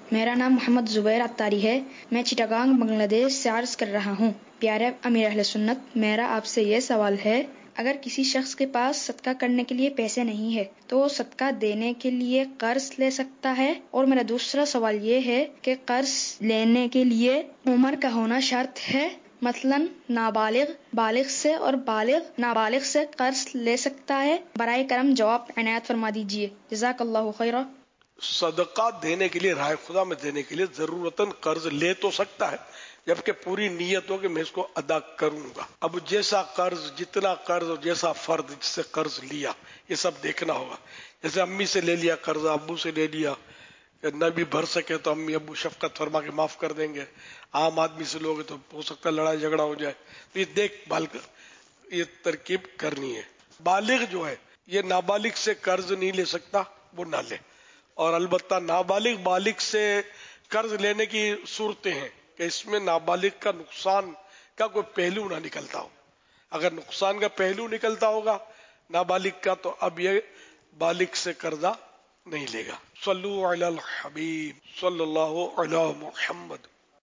میرا نام محمد زبیر عطاری ہے. میں چٹاگانگ بنگلہ دیش سے عرض کر رہا ہوں. پیارے امیر اہل سنت، میرا آپ سے یہ سوال ہے، اگر کسی شخص کے پاس صدقہ کرنے کے لیے پیسے نہیں ہے تو وہ صدقہ دینے کے لیے قرض لے سکتا ہے؟ اور میرا دوسرا سوال یہ ہے کہ قرض لینے کے لیے عمر کا ہونا شرط ہے؟ مثلا نابالغ بالغ سے اور بالغ نابالغ سے قرض لے سکتا ہے؟ برائے کرم جواب عنایت فرما دیجیے. جزاک اللہ خیرہ. صدقہ دینے کے لیے، راہ خدا میں دینے کے لیے ضرورتاً قرض لے تو سکتا ہے، جبکہ پوری نیت ہو کہ میں اس کو ادا کروں گا. اب جیسا قرض، جتنا قرض اور جیسا فرد جس سے قرض لیا، یہ سب دیکھنا ہوگا. جیسے امی سے لے لیا قرض، ابو سے لے لیا، نہ بھی بھر سکے تو امی ابو شفقت فرما کے معاف کر دیں گے. عام آدمی سے لوگے تو ہو سکتا ہے لڑائی جھگڑا ہو جائے. تو یہ دیکھ بھال کر یہ ترکیب کرنی ہے. بالغ جو ہے یہ نابالغ سے قرض نہیں لے سکتا، وہ نہ لے. اور البتہ نابالغ بالغ سے قرض لینے کی صورتیں ہیں کہ اس میں نابالغ کا نقصان کا کوئی پہلو نہ نکلتا ہو. اگر نقصان کا پہلو نکلتا ہوگا نابالغ کا، تو اب یہ بالغ سے قرضہ نہیں لے گا. صلو علی الحبیب صلی اللہ علی محمد.